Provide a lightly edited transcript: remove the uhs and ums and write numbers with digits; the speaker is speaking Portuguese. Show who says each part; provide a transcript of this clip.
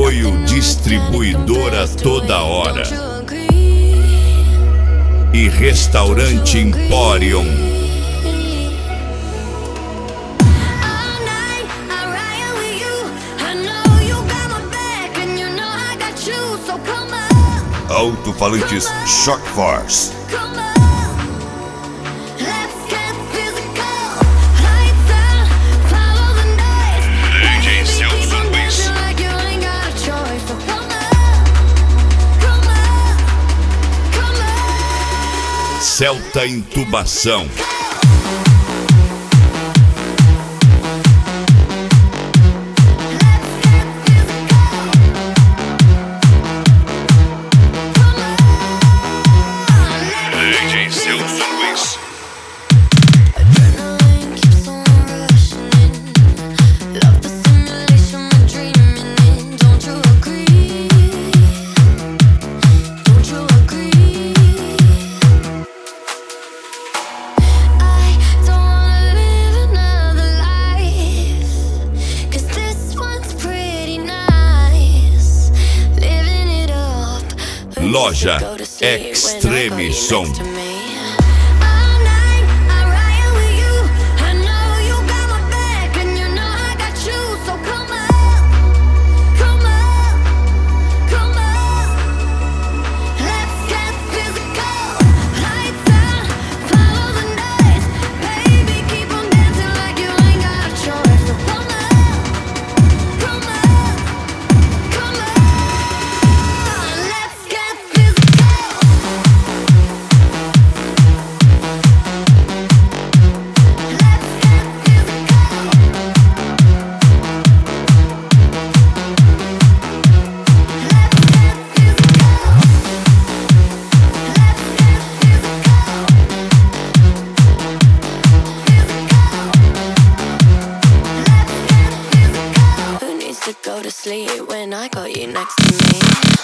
Speaker 1: Apoio Distribuidora Toda Hora e Restaurante Emporium. Alto-falantes Shock Force. DJ Celso Luiz. Celta Intubação. Loja Extreme Som.
Speaker 2: To go to sleep when I got you next to me.